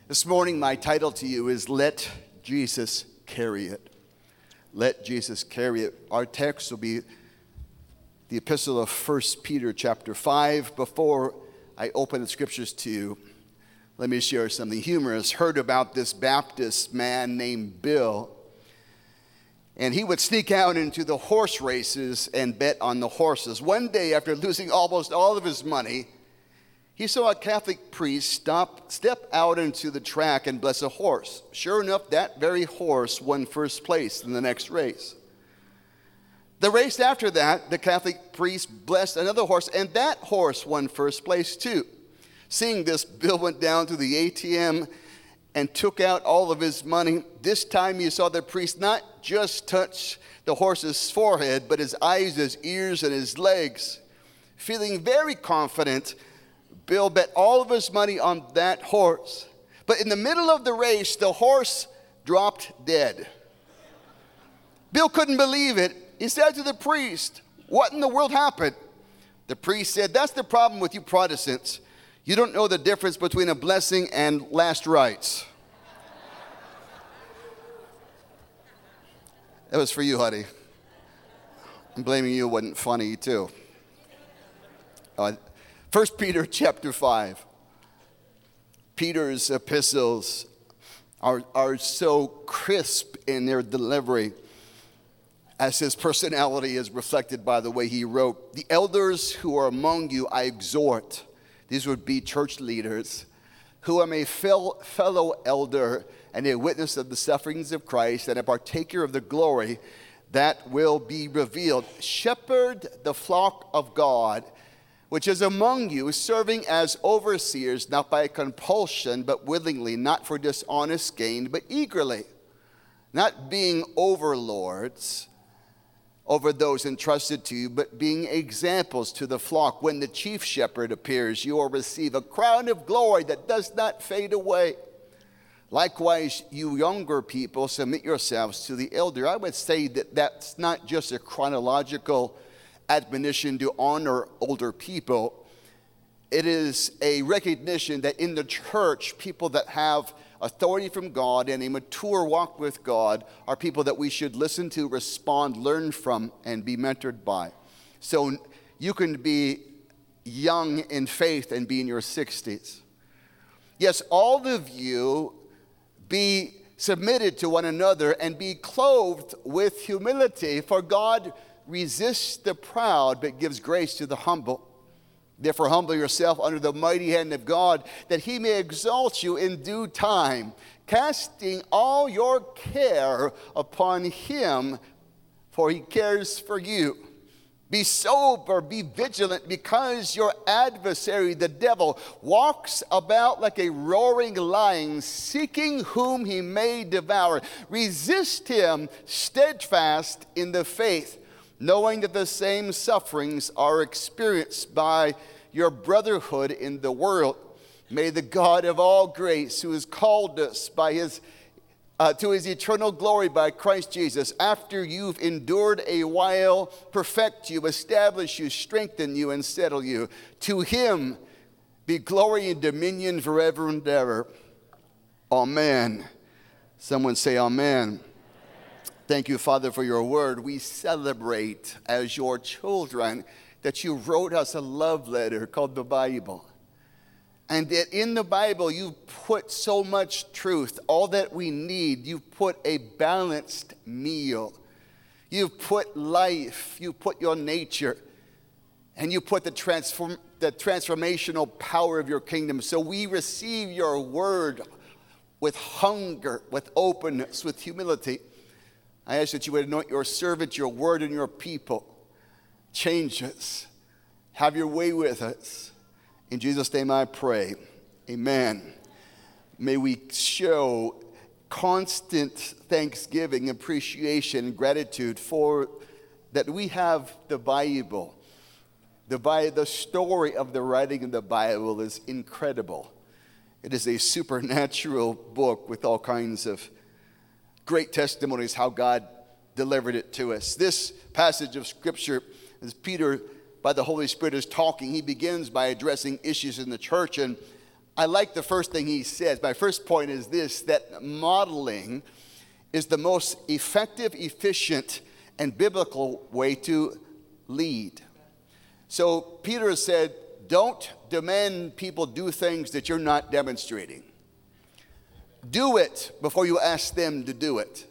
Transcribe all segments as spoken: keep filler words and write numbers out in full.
This morning, my title to you is Let Jesus Carry It. Let Jesus carry it. Our text will be the epistle of First Peter chapter five. Before I open the scriptures to you, let me share something humorous. Heard about this Baptist man named Bill, and he would sneak out into the horse races and bet on the horses. One day, after losing almost all of his money, he saw a Catholic priest stop, step out into the track and bless a horse. Sure enough, that very horse won first place in the next race. The race after that, the Catholic priest blessed another horse, and that horse won first place too. Seeing this, Bill went down to the A T M and took out all of his money. This time he saw the priest not just touch the horse's forehead, but his eyes, his ears, and his legs. Feeling very confident, Bill bet all of his money on that horse. But in the middle of the race, the horse dropped dead. Bill couldn't believe it. He said to the priest, "What in the world happened?" The priest said, "That's the problem with you Protestants. You don't know the difference between a blessing and last rites." That was for you, honey. I'm blaming you. It wasn't funny, too. Uh, First Peter chapter five. Peter's epistles are, are so crisp in their delivery, as his personality is reflected by the way he wrote. "The elders who are among you I exhort," these would be church leaders, "who am a fellow elder and a witness of the sufferings of Christ and a partaker of the glory that will be revealed. Shepherd the flock of God, which is among you, serving as overseers, not by compulsion, but willingly, not for dishonest gain, but eagerly, not being overlords over those entrusted to you, but being examples to the flock. When the chief shepherd appears, you will receive a crown of glory that does not fade away. Likewise, you younger people, submit yourselves to the elder." I would say that that's not just a chronological admonition to honor older people. It is a recognition that in the church, people that have authority from God and a mature walk with God are people that we should listen to, respond, learn from, and be mentored by. So you can be young in faith and be in your sixties. Yes, all of you be submitted to one another and be clothed with humility, for God resists the proud, but gives grace to the humble. Therefore, humble yourself under the mighty hand of God, that he may exalt you in due time, casting all your care upon him, for he cares for you. Be sober, be vigilant, because your adversary, the devil, walks about like a roaring lion, seeking whom he may devour. Resist him steadfast in the faith, knowing that the same sufferings are experienced by your brotherhood in the world. May the God of all grace, who has called us by his uh, to his eternal glory by Christ Jesus, after you've endured a while, perfect you, establish you, strengthen you, and settle you. To him be glory and dominion forever and ever. Amen. Someone say amen. Thank you, Father, for your word. We celebrate as your children that you wrote us a love letter called the Bible. And that in the Bible, you've put so much truth, all that we need. You've put a balanced meal. You've put life. You put your nature. And you put the, transform, the transformational power of your kingdom. So we receive your word with hunger, with openness, with humility. I ask that you would anoint your servant, your word, and your people. Change us. Have your way with us. In Jesus' name I pray. Amen. May we show constant thanksgiving, appreciation, and gratitude for that we have the Bible. The, Bi- the story of the writing of the Bible is incredible. It is a supernatural book with all kinds of great testimonies how God delivered it to us. This passage of Scripture, as Peter, by the Holy Spirit, is talking, he begins by addressing issues in the church. And I like the first thing he says. My first point is this, that modeling is the most effective, efficient, and biblical way to lead. So Peter said, don't demand people do things that you're not demonstrating. Do it before you ask them to do it.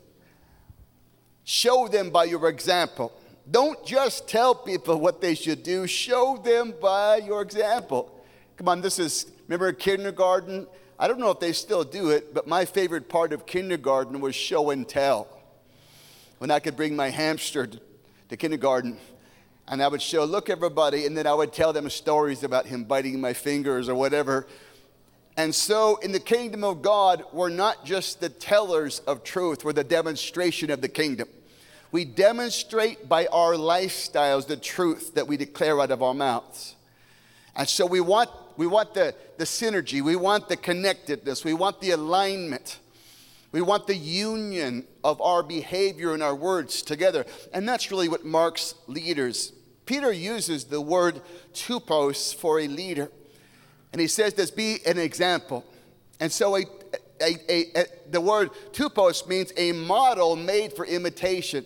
Show them by your example. Don't just tell people what they should do. Show them by your example. Come on, this is, remember kindergarten? I don't know if they still do it, but my favorite part of kindergarten was show and tell. When I could bring my hamster to, to kindergarten, and I would show, look everybody, and then I would tell them stories about him biting my fingers or whatever. And so in the kingdom of God, we're not just the tellers of truth, we're the demonstration of the kingdom. We demonstrate by our lifestyles the truth that we declare out of our mouths. And so we want we want the, the synergy, we want the connectedness, we want the alignment. We want the union of our behavior and our words together. And that's really what marks leaders. Peter uses the word tupos for a leader. And he says this, be an example. And so a, a, a, a, the word tupos means a model made for imitation,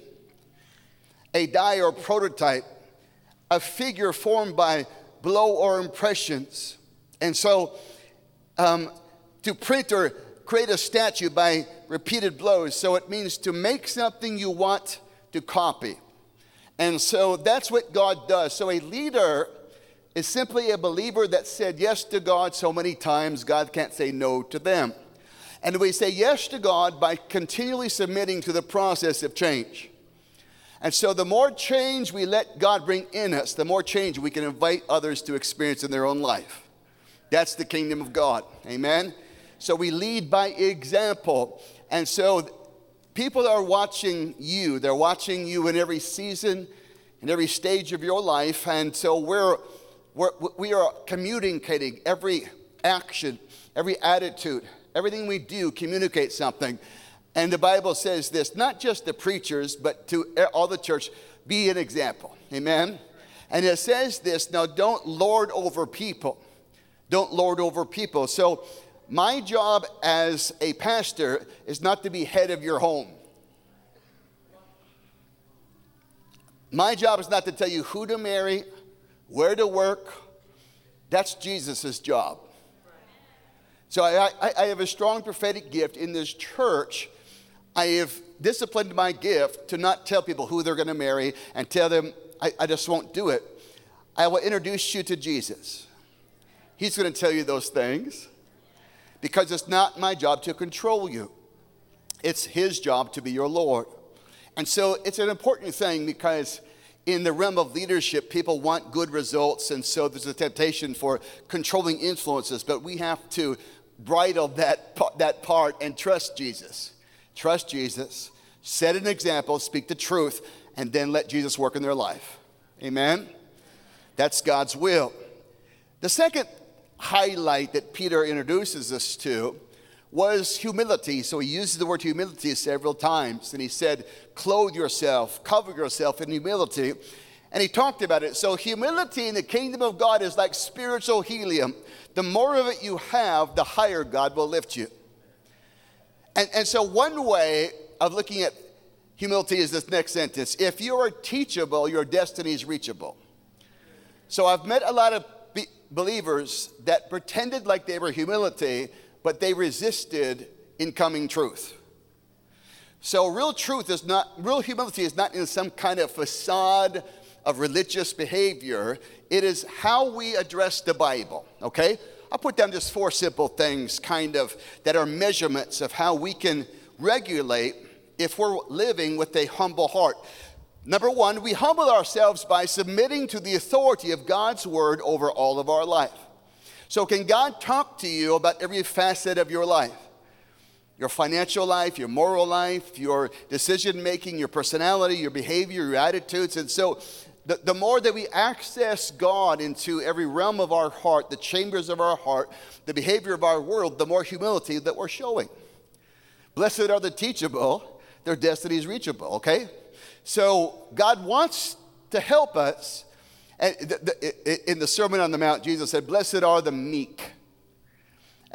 a die or prototype, a figure formed by blow or impressions. And so um, to print or create a statue by repeated blows. So it means to make something you want to copy. And so that's what God does. So a leader is simply a believer that said yes to God so many times, God can't say no to them. And we say yes to God by continually submitting to the process of change. And so the more change we let God bring in us, the more change we can invite others to experience in their own life. That's the kingdom of God. Amen? So we lead by example. And so people are watching you. They're watching you in every season, in every stage of your life. And so we're, we're, we are communicating every action, every attitude, everything we do communicates something. And the Bible says this, not just the preachers, but to all the church, be an example. Amen? And it says this, now don't lord over people. Don't lord over people. So my job as a pastor is not to be head of your home. My job is not to tell you who to marry, where to work. That's Jesus' job. So I, I, I have a strong prophetic gift in this church. I have disciplined my gift to not tell people who they're going to marry and tell them, I, I just won't do it. I will introduce you to Jesus. He's going to tell you those things because it's not my job to control you. It's his job to be your Lord. And so it's an important thing because in the realm of leadership, people want good results. And so there's a temptation for controlling influences. But we have to bridle that, that part and trust Jesus. Trust Jesus. Set an example. Speak the truth. And then let Jesus work in their life. Amen? That's God's will. The second highlight that Peter introduces us to was humility. So he uses the word humility several times. And he said, clothe yourself, cover yourself in humility. And he talked about it. So humility in the kingdom of God is like spiritual helium. The more of it you have, the higher God will lift you. And, and so one way of looking at humility is this next sentence. If you are teachable, your destiny is reachable. So I've met a lot of be- believers that pretended like they were humility, but they resisted incoming truth. So real truth is not, real humility is not in some kind of facade of religious behavior. It is how we address the Bible, okay? I'll put down just four simple things kind of that are measurements of how we can regulate if we're living with a humble heart. Number one, we humble ourselves by submitting to the authority of God's word over all of our life. So can God talk to you about every facet of your life? Your financial life, your moral life, your decision making, your personality, your behavior, your attitudes. And so the, the more that we access God into every realm of our heart, the chambers of our heart, the behavior of our world, the more humility that we're showing. Blessed are the teachable, their destiny is reachable, okay? So God wants to help us. And in the Sermon on the Mount, Jesus said, blessed are the meek.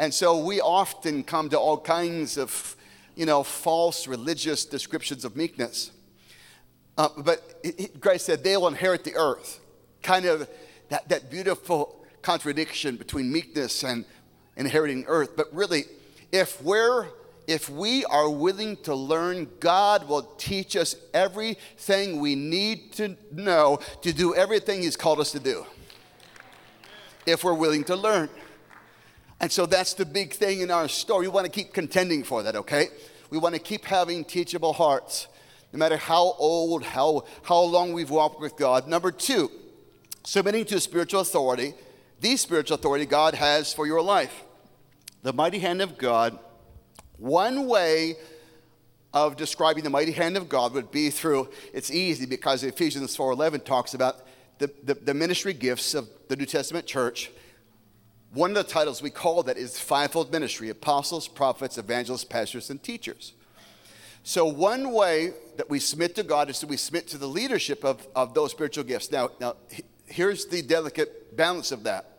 And so we often come to all kinds of, you know, false religious descriptions of meekness. Uh, but it, it, Christ said they will inherit the earth. Kind of that, that beautiful contradiction between meekness and inheriting earth. But really, if we're if we are willing to learn, God will teach us everything we need to know to do everything He's called us to do. If we're willing to learn. And so that's the big thing in our story. We want to keep contending for that, okay? We want to keep having teachable hearts, no matter how old, how, how long we've walked with God. Number two, submitting to spiritual authority, the spiritual authority God has for your life. The mighty hand of God. One way of describing the mighty hand of God would be through, it's easy because Ephesians four eleven talks about the, the, the ministry gifts of the New Testament church. One of the titles we call that is fivefold ministry: apostles, prophets, evangelists, pastors, and teachers. So one way that we submit to God is that we submit to the leadership of, of those spiritual gifts. Now, now, here's the delicate balance of that.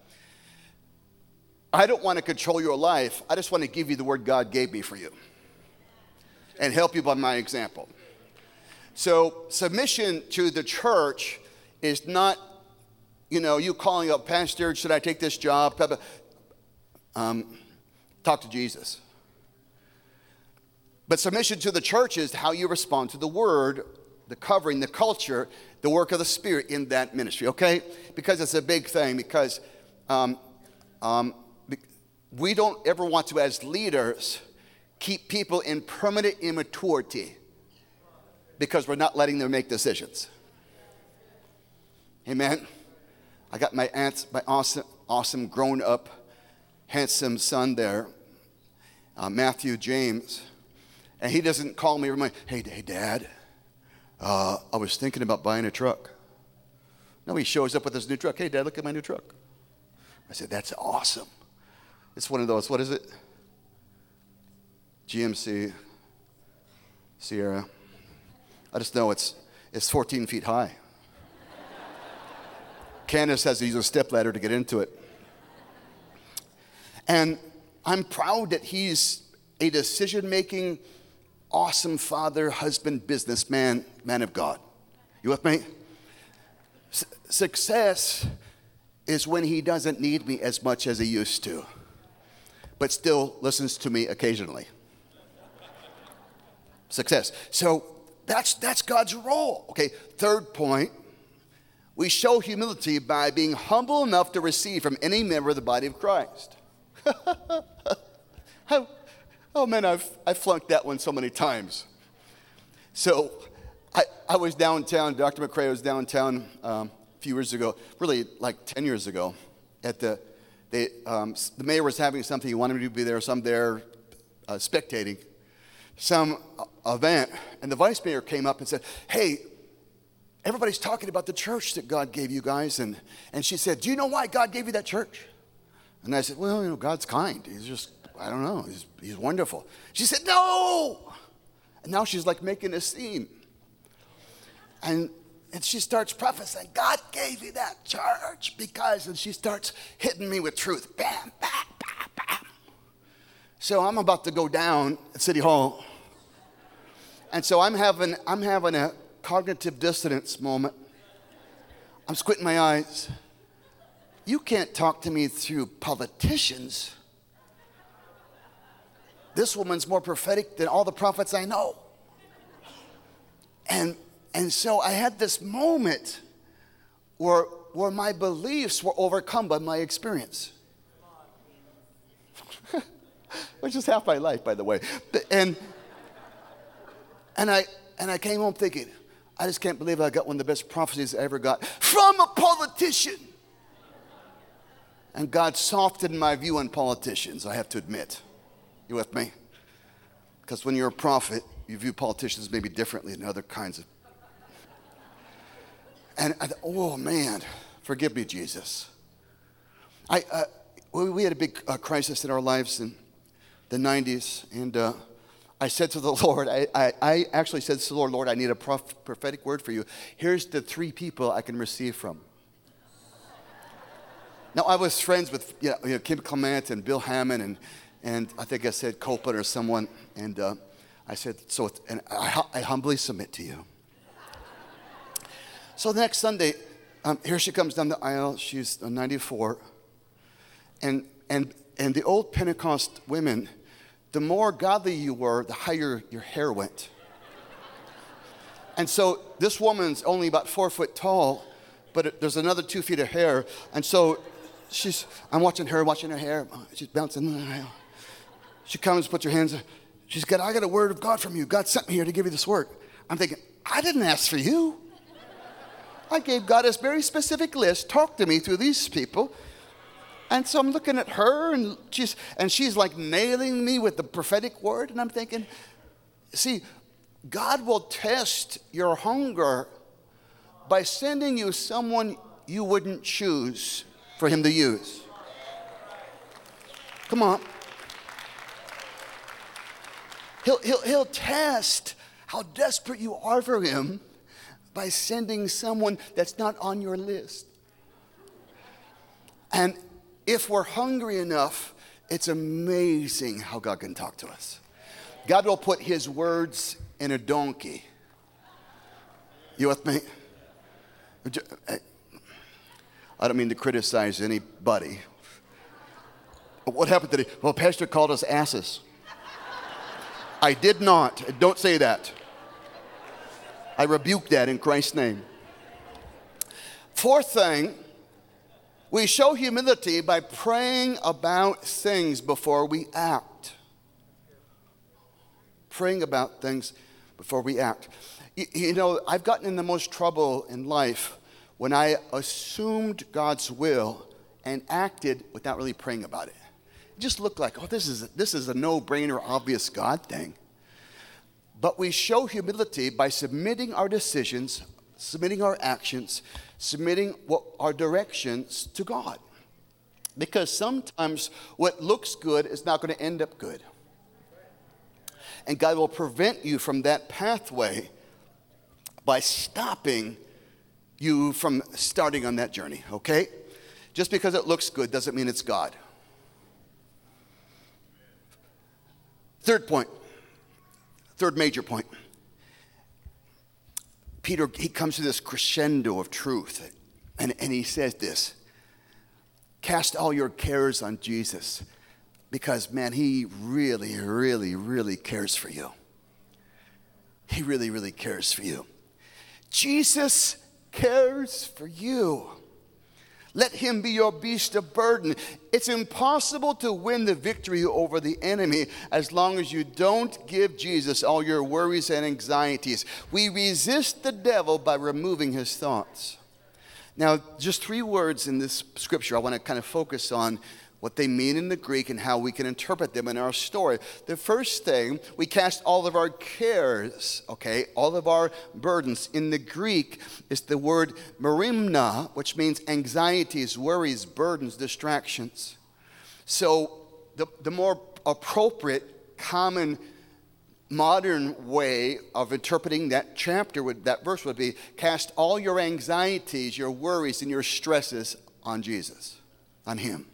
I don't want to control your life. I just want to give you the word God gave me for you and help you by my example. So submission to the church is not, you know, you calling up, Pastor, should I take this job? Um, talk to Jesus. But submission to the church is how you respond to the word, the covering, the culture, the work of the Spirit in that ministry, okay? Because it's a big thing, because um, um, we don't ever want to, as leaders, keep people in permanent immaturity because we're not letting them make decisions. Amen? I got my aunt's, my awesome, awesome grown-up, handsome son there, uh, Matthew James, and he doesn't call me, remind, hey, hey, Dad, uh, I was thinking about buying a truck. No, he shows up with his new truck. Hey, Dad, look at my new truck. I said, that's awesome. It's one of those, what is it? G M C, Sierra. I just know it's it's fourteen feet high. Candace has to use a stepladder to get into it. And I'm proud that he's a decision-making, awesome father, husband, businessman, man of God. You with me? S- success is when he doesn't need me as much as he used to, but still listens to me occasionally. Success. So that's that's God's role. Okay, third point, we show humility by being humble enough to receive from any member of the body of Christ. oh, oh man, I've I flunked that one so many times. So I, I was downtown, Doctor McCrae was downtown um, a few years ago, really like ten years ago, at the They, um, the mayor was having something. He wanted me to be there. So I'm there uh, spectating some uh, event. And the vice mayor came up and said, hey, everybody's talking about the church that God gave you guys. And, and she said, do you know why God gave you that church? And I said, well, you know, God's kind. He's just, I don't know. He's, he's wonderful. She said, no. And now she's like making a scene. And And she starts prophesying, God gave you that church because, and she starts hitting me with truth. Bam, bam, bam, bam. So I'm about to go down at City Hall. And so I'm having, I'm having a cognitive dissonance moment. I'm squinting my eyes. You can't talk to me through politicians. This woman's more prophetic than all the prophets I know. And And so I had this moment where, where my beliefs were overcome by my experience. Which is half my life, by the way. And, and, I, and I came home thinking, I just can't believe I got one of the best prophecies I ever got from a politician. And God softened my view on politicians, I have to admit. You with me? Because when you're a prophet, you view politicians maybe differently than other kinds of. And I thought, oh man, forgive me, Jesus. I uh, we, we had a big uh, crisis in our lives in the nineties, and uh, I said to the Lord, I, I, I actually said to the Lord, Lord, I need a prof- prophetic word for you. Here's the three people I can receive from. Now, I was friends with you know, you know, Kim Clement and Bill Hammond, and, and I think I said Copeland or someone, and uh, I said, so, and I, I humbly submit to you. So the next Sunday, um, here she comes down the aisle. She's ninety-four, and and and the old Pentecost women, the more godly you were, the higher your hair went. And so this woman's only about four foot tall, but it, there's another two feet of hair, and so she's. I'm watching her, watching her hair. She's bouncing in the aisle. She comes, puts her hands. She's got. I got a word of God from you. God sent me here to give you this word. I'm thinking, I didn't ask for you. I gave God a very specific list. Talk to me through these people. And so I'm looking at her, and she's and she's like nailing me with the prophetic word. And I'm thinking, see, God will test your hunger by sending you someone you wouldn't choose for him to use. Come on. He'll, he'll, he'll test how desperate you are for him by sending someone that's not on your list. And if we're hungry enough, it's amazing how God can talk to us. God will put his words in a donkey. You with me? I don't mean to criticize anybody. But what happened today? Well, Pastor called us asses. I did not. Don't say that. I rebuke that in Christ's name. Fourth thing, we show humility by praying about things before we act. Praying about things before we act. You, you know, I've gotten in the most trouble in life when I assumed God's will and acted without really praying about it. It just looked like, oh, this is, this is a no-brainer, obvious God thing. But we show humility by submitting our decisions, submitting our actions, submitting what, our directions to God. Because sometimes what looks good is not going to end up good. And God will prevent you from that pathway by stopping you from starting on that journey, okay? Just because it looks good doesn't mean it's God. Third point. Third major point. Peter, he comes to this crescendo of truth, and, and he says this: cast all your cares on Jesus, because, man, he really, really, really cares for you. He really, really cares for you. Jesus cares for you. Let him be your beast of burden. It's impossible to win the victory over the enemy as long as you don't give Jesus all your worries and anxieties. We resist the devil by removing his thoughts. Now, just three words in this scripture I want to kind of focus on what they mean in the Greek and how we can interpret them in our story. The first thing, we cast all of our cares, okay, all of our burdens. In the Greek, is the word merimna, which means anxieties, worries, burdens, distractions. So the, the more appropriate, common, modern way of interpreting that chapter, would, that verse would be, cast all your anxieties, your worries, and your stresses on Jesus, on him.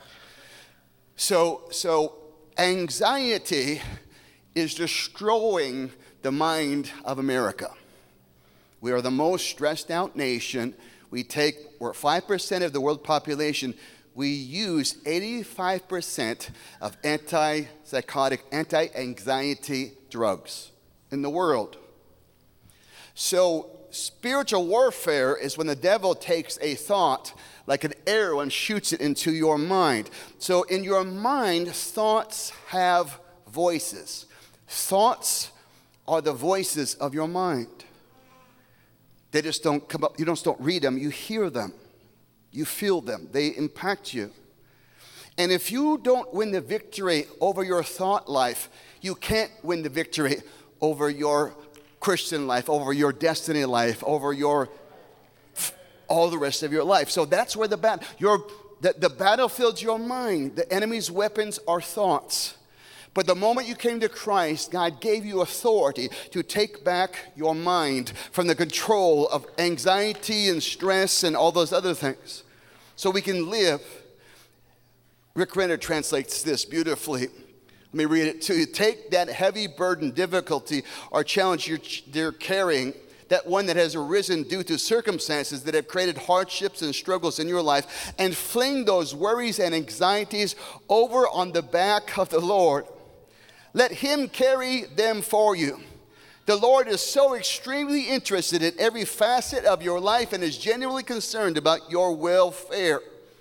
So, so anxiety is destroying the mind of America. We are the most stressed out nation. We take, we're five percent of the world population. We use eighty-five percent of antipsychotic, anti-anxiety drugs in the world. So spiritual warfare is when the devil takes a thought like an arrow and shoots it into your mind. So in your mind, thoughts have voices. Thoughts are the voices of your mind. They just don't come up, you just don't read them, you hear them. You feel them, they impact you. And if you don't win the victory over your thought life, you can't win the victory over your Christian life, over your destiny life, over your all the rest of your life. So that's where the battle, your the, the battlefield's your mind. The enemy's weapons are thoughts. But the moment you came to Christ, God gave you authority to take back your mind from the control of anxiety and stress and all those other things. so we can live. Rick Renner translates this beautifully. Let me read it to you. Take that heavy burden, difficulty, or challenge you're, you're carrying, that one that has arisen due to circumstances that have created hardships and struggles in your life, and fling those worries and anxieties over on the back of the Lord. Let him carry them for you. The Lord is so extremely interested in every facet of your life and is genuinely concerned about your welfare.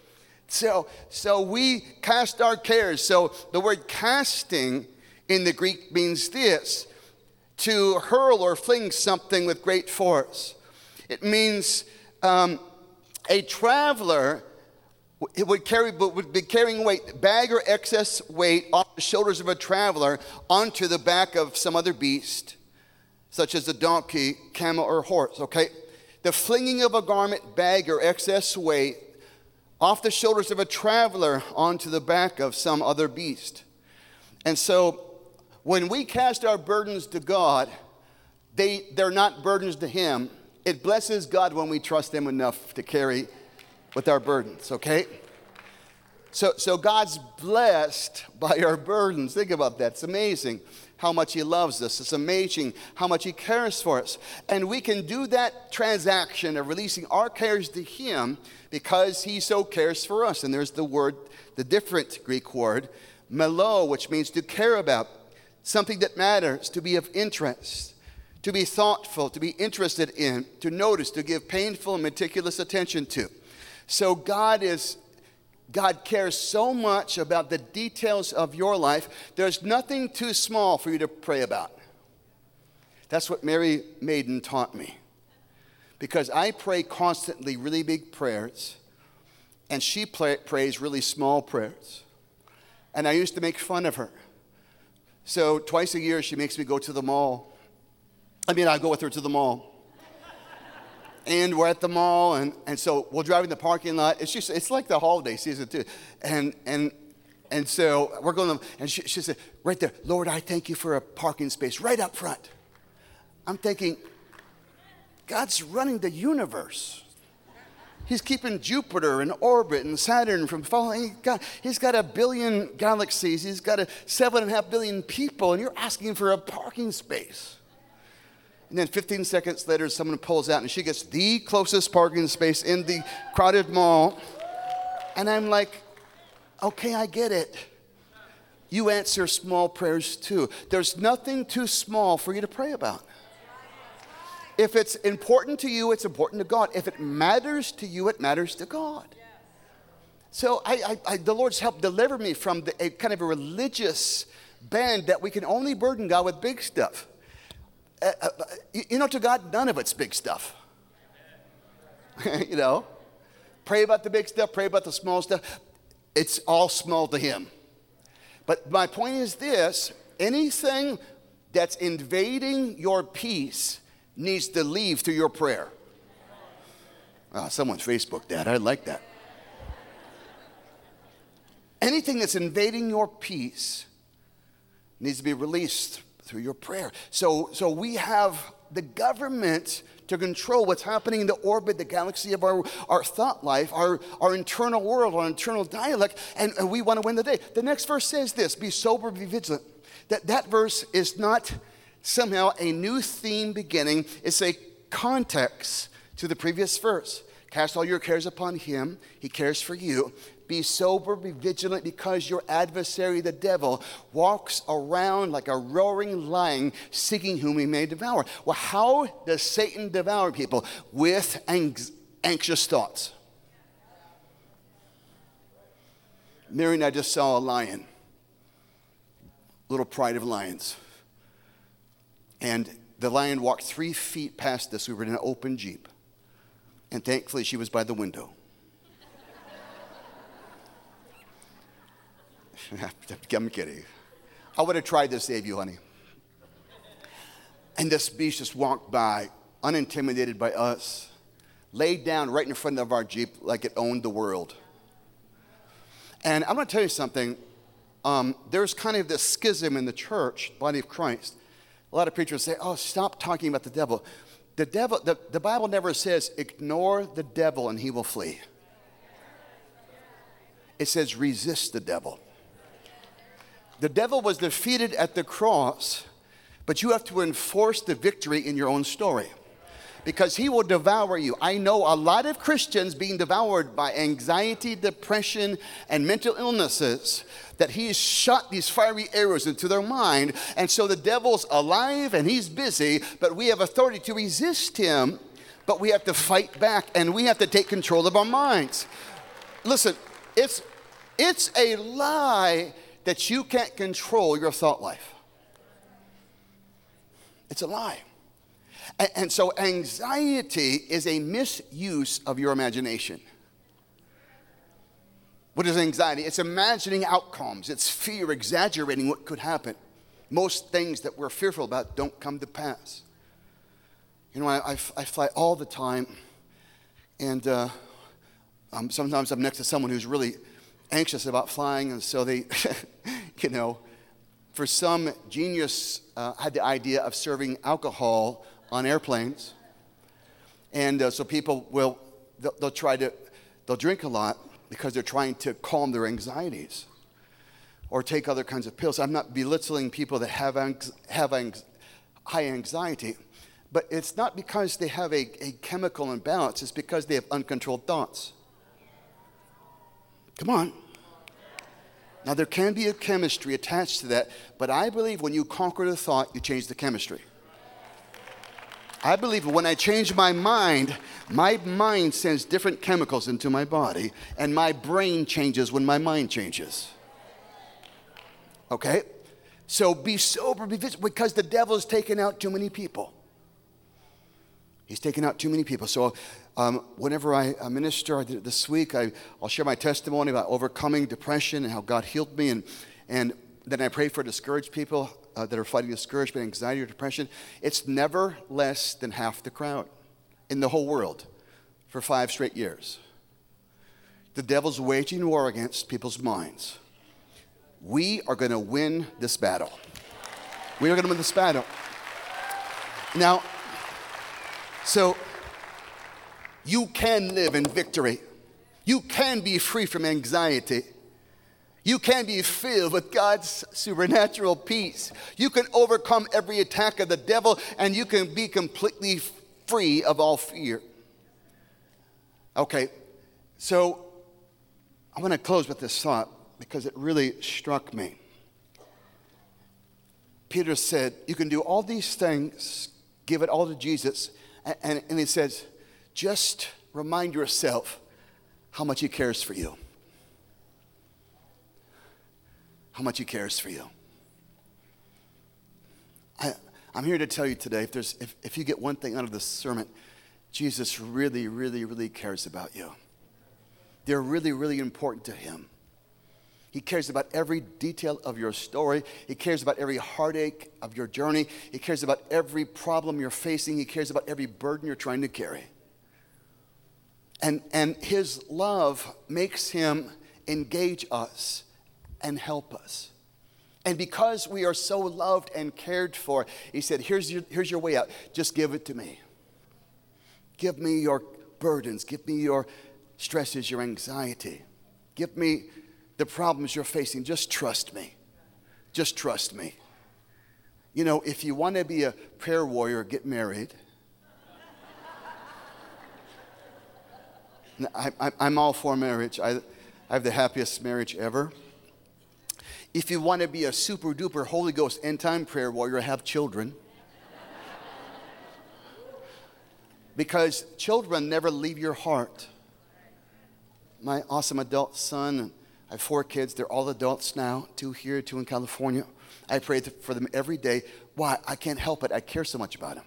So, so we cast our cares. So the word casting in the Greek means this: to hurl or fling something with great force. It means um, a traveler it would carry, would be carrying weight, bag or excess weight off the shoulders of a traveler onto the back of some other beast, such as a donkey, camel, or horse, okay? The flinging of a garment, bag, or excess weight off the shoulders of a traveler onto the back of some other beast. And so when we cast our burdens to God, they, they're not burdens to him. It blesses God when we trust him enough to carry with our burdens, okay? So, so God's blessed by our burdens. Think about that. It's amazing how much he loves us. It's amazing how much he cares for us. And we can do that transaction of releasing our cares to him because he so cares for us. And there's the word, the different Greek word, melo, which means to care about, something that matters, to be of interest, to be thoughtful, to be interested in, to notice, to give painful and meticulous attention to. So God is, God cares so much about the details of your life. There's nothing too small for you to pray about. That's what Mary Maiden taught me. Because I pray constantly really big prayers, and she pray, prays really small prayers. And I used to make fun of her. So twice a year she makes me go to the mall. I mean, I go with her to the mall. And we're at the mall, and, and so we'll drive in the parking lot. It's just, it's like the holiday season too. And and and so we're going to, and she, she said, right there, Lord, I thank you for a parking space right up front. I'm thinking, God's running the universe. He's keeping Jupiter in orbit and Saturn from falling. He got, he's got a billion galaxies. He's got a seven and a half billion people, and you're asking for a parking space. And then fifteen seconds later, someone pulls out, and she gets the closest parking space in the crowded mall. And I'm like, okay, I get it. You answer small prayers too. There's nothing too small for you to pray about. If it's important to you, it's important to God. If it matters to you, it matters to God. So I, I, I, the Lord's helped deliver me from the, a kind of a religious band that we can only burden God with big stuff. Uh, uh, you know, to God, none of it's big stuff. You know, pray about the big stuff, pray about the small stuff. It's all small to him. But my point is this: anything that's invading your peace needs to leave through your prayer. Oh, someone Facebooked that. I like that. Anything that's invading your peace needs to be released through your prayer. So, so we have the government to control what's happening in the orbit, the galaxy of our, our thought life, our, our internal world, our internal dialect, and, and we want to win the day. The next verse says this: be sober, be vigilant. That, that verse is not somehow a new theme beginning. It's a context to the previous verse. Cast all your cares upon him. He cares for you. Be sober, be vigilant, because your adversary, the devil, walks around like a roaring lion, seeking whom he may devour. Well, how does Satan devour people? With anxious thoughts. Mary and I just saw a lion, little pride of lions. And the lion walked three feet past us. We were in an open Jeep. And thankfully, she was by the window. I'm kidding. I would have tried to save you, honey. And this beast just walked by, unintimidated by us, laid down right in front of our Jeep like it owned the world. And I'm going to tell you something. Um, there's kind of this schism in the church, body of Christ. A lot of preachers say, oh, stop talking about the devil. The devil, the, the Bible never says, ignore the devil and he will flee. it says resist the devil. The devil was defeated at the cross, but you have to enforce the victory in your own story, because he will devour you. I know a lot of Christians being devoured by anxiety, depression, and mental illnesses, that he has shot these fiery arrows into their mind. And so the devil's alive and he's busy, but we have authority to resist him, but we have to fight back and we have to take control of our minds. Listen, it's, it's a lie that you can't control your thought life. It's a lie. And, and so anxiety is a misuse of your imagination. What is anxiety? It's imagining outcomes. It's fear, exaggerating what could happen. Most things that we're fearful about don't come to pass. You know, I, I, I fly all the time, and uh, um, sometimes I'm next to someone who's really anxious about flying, and so they, you know, for some genius uh, had the idea of serving alcohol on airplanes, and uh, so people will they'll, they'll try to they'll drink a lot because they're trying to calm their anxieties, or take other kinds of pills. I'm not belittling people that have anx- have anx- high anxiety, but it's not because they have a, a chemical imbalance. It's because they have uncontrolled thoughts. Come on. Now, there can be a chemistry attached to that, but I believe when you conquer the thought, you change the chemistry. I believe when I change my mind, my mind sends different chemicals into my body, and my brain changes when my mind changes. Okay? So be sober, be vigilant, because the devil has taken out too many people. He's taken out too many people. So um, whenever I uh, minister, I did it this week, I, I'll share my testimony about overcoming depression and how God healed me. And, and then I pray for discouraged people uh, that are fighting discouragement, anxiety, or depression. It's never less than half the crowd in the whole world for five straight years. The devil's waging war against people's minds. We are going to win this battle. We are going to win this battle. Now, so you can live in victory. You can be free from anxiety. You can be filled with God's supernatural peace. You can overcome every attack of the devil, and you can be completely free of all fear. Okay, so I want to close with this thought because it really struck me. Peter said, you can do all these things, give it all to Jesus. And, and, and he says, just remind yourself how much he cares for you. How much he cares for you. I, I'm here to tell you today, if, there's, if, if you get one thing out of this sermon, Jesus really, really, really cares about you. They're really, really important to him. He cares about every detail of your story. He cares about every heartache of your journey. He cares about every problem you're facing. He cares about every burden you're trying to carry. And, and his love makes him engage us and help us. And because we are so loved and cared for, he said, here's your, here's your way out. Just give it to me. Give me your burdens. Give me your stresses, your anxiety. Give me the problems you're facing. Just trust me. Just trust me. You know, if you want to be a prayer warrior, get married. I, I, I'm all for marriage. I, I have the happiest marriage ever. If you want to be a super duper Holy Ghost end time prayer warrior, have children. Because children never leave your heart. My awesome adult son, I have four kids. They're all adults now, two here, two in California. I pray for them every day. Why? I can't help it. I care so much about them.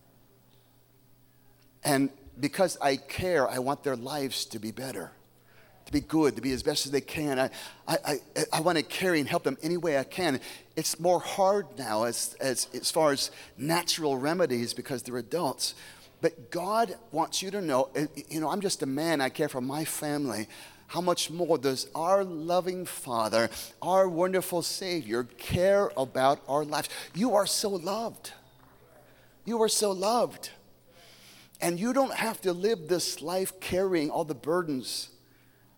And because I care, I want their lives to be better, to be good, to be as best as they can. I, I, I, I want to carry and help them any way I can. It's more hard now as, as, as far as natural remedies because they're adults. But God wants you to know, you know, I'm just a man. I care for my family. How much more does our loving Father, our wonderful Savior, care about our lives? You are so loved. You are so loved. And you don't have to live this life carrying all the burdens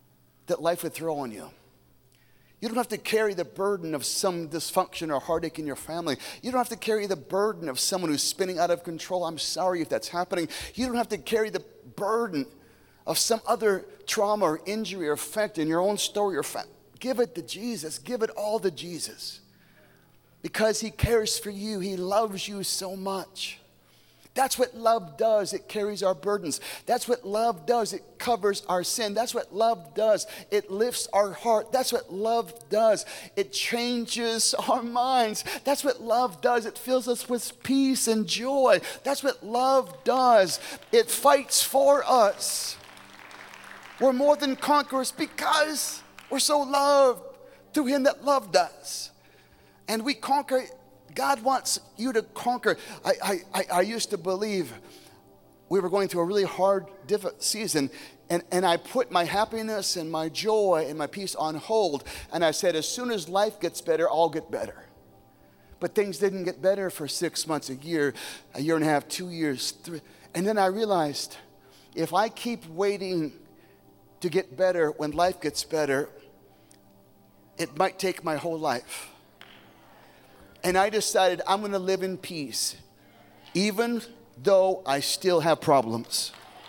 that life would throw on you. You don't have to carry the burden of some dysfunction or heartache in your family. You don't have to carry the burden of someone who's spinning out of control. I'm sorry if that's happening. You don't have to carry the burden of some other trauma or injury or effect in your own story or family. Give it to Jesus. Give it all to Jesus. Because he cares for you. He loves you so much. That's what love does. It carries our burdens. That's what love does. It covers our sin. That's what love does. It lifts our heart. That's what love does. It changes our minds. That's what love does. It fills us with peace and joy. That's what love does. It fights for us. We're more than conquerors because we're so loved through him that loved us. And we conquer. God wants you to conquer. I, I, I used to believe we were going through a really hard, difficult season, and, and I put my happiness and my joy and my peace on hold, and I said, as soon as life gets better, I'll get better. But things didn't get better for six months, a year, a year and a half, two years, three. And then I realized, if I keep waiting to get better when life gets better, it might take my whole life. And I decided I'm going to live in peace, even though I still have problems.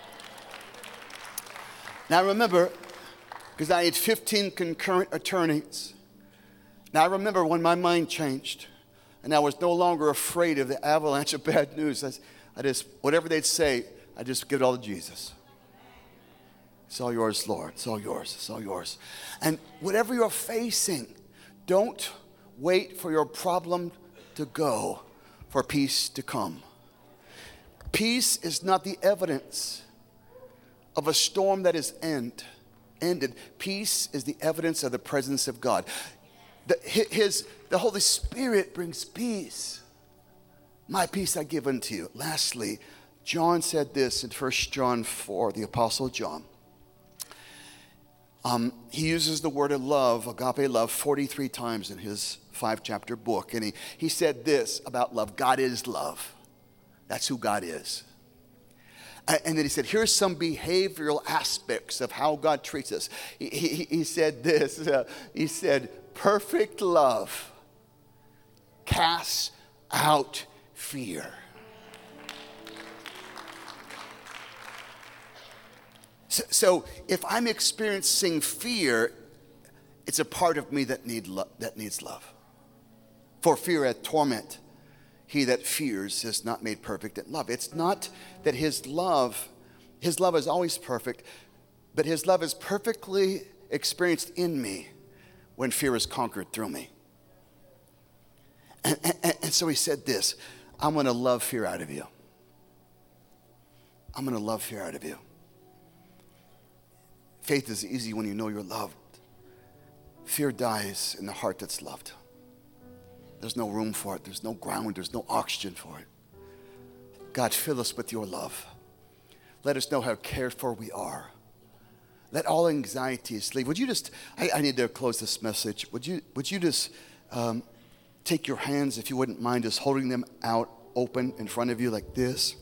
Now remember, because I had fifteen concurrent attorneys. Now I remember when my mind changed, and I was no longer afraid of the avalanche of bad news. I, I just, whatever they'd say, I just give it all to Jesus. It's all yours, Lord. It's all yours. It's all yours. And whatever you're facing, don't wait for your problem to go for peace to come. Peace is not the evidence of a storm that is end, ended. Peace is the evidence of the presence of God. The, his, the Holy Spirit brings peace. My peace I give unto you. Lastly, John said this in First John four, the Apostle John. Um, he uses the word of love, agape love, forty-three times in his five-chapter book. And he, he said this about love. God is love. That's who God is. And, and then he said, here's some behavioral aspects of how God treats us. He, he, he said this. Uh, he said, perfect love casts out fear. So, so if I'm experiencing fear, it's a part of me that need lo- that needs love. For fear hath torment. He that fears is not made perfect in love. It's not that his love, his love is always perfect, but his love is perfectly experienced in me when fear is conquered through me. And, and, and so he said this, I'm going to love fear out of you. I'm going to love fear out of you. Faith is easy when you know you're loved. Fear dies in the heart that's loved. There's no room for it. There's no ground. There's no oxygen for it. God, fill us with your love. Let us know how cared for we are. Let all anxieties leave. Would you just, I, I need to close this message. Would you, would you just um, take your hands, if you wouldn't mind, just holding them out open in front of you like this.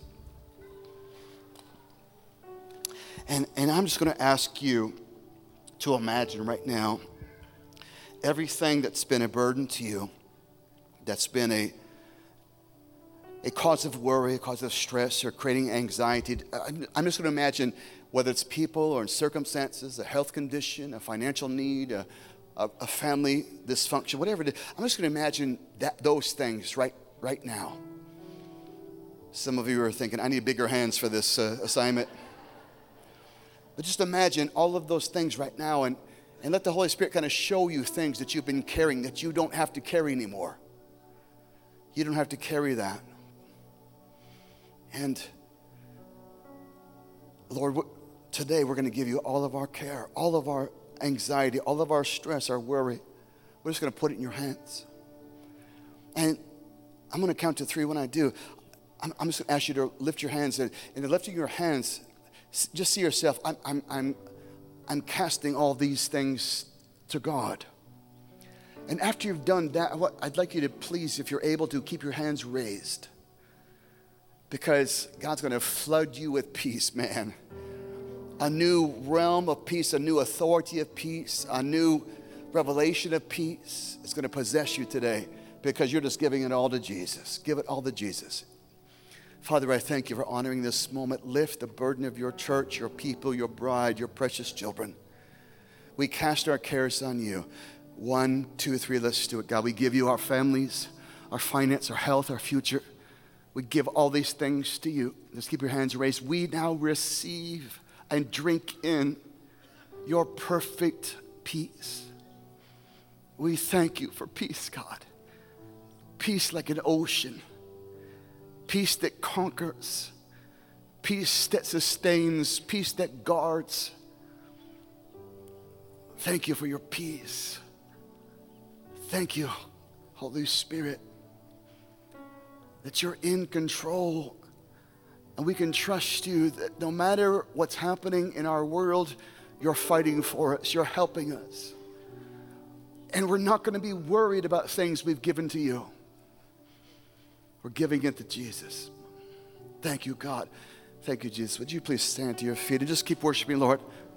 And, and I'm just going to ask you to imagine right now everything that's been a burden to you, that's been a, a cause of worry, a cause of stress, or creating anxiety. I'm, I'm just going to imagine whether it's people or circumstances, a health condition, a financial need, a, a, a family dysfunction, whatever it is. I'm just going to imagine that, those things right, right now. Some of you are thinking, I need bigger hands for this uh, assignment. But just imagine all of those things right now, and, and let the Holy Spirit kind of show you things that you've been carrying that you don't have to carry anymore. You don't have to carry that. And Lord, today we're going to give you all of our care, all of our anxiety, all of our stress, our worry. We're just going to put it in your hands. And I'm going to count to three. When I do, I'm, I'm just going to ask you to lift your hands. And in lifting your hands, just see yourself, I'm, I'm, I'm, I'm casting all these things to God. And after you've done that, what I'd like you to please, if you're able to, keep your hands raised. Because God's going to flood you with peace, man. a new realm of peace, a new authority of peace, a new revelation of peace is going to possess you today because you're just giving it all to Jesus. Give it all to Jesus. Father, I thank you for honoring this moment. Lift the burden of your church, your people, your bride, your precious children. We cast our cares on you. One, two, three, let's do it, God. We give you our families, our finance, our health, our future. We give all these things to you. Let's keep your hands raised. We now receive and drink in your perfect peace. We thank you for peace, God. Peace like an ocean. Peace that conquers. Peace that sustains. Peace that guards. Thank you for your peace. Thank you, Holy Spirit, that you're in control. And we can trust you that no matter what's happening in our world, you're fighting for us. You're helping us. And we're not going to be worried about things we've given to you. We're giving it to Jesus. Thank you, God. Thank you, Jesus. Would you please stand to your feet and just keep worshiping, Lord?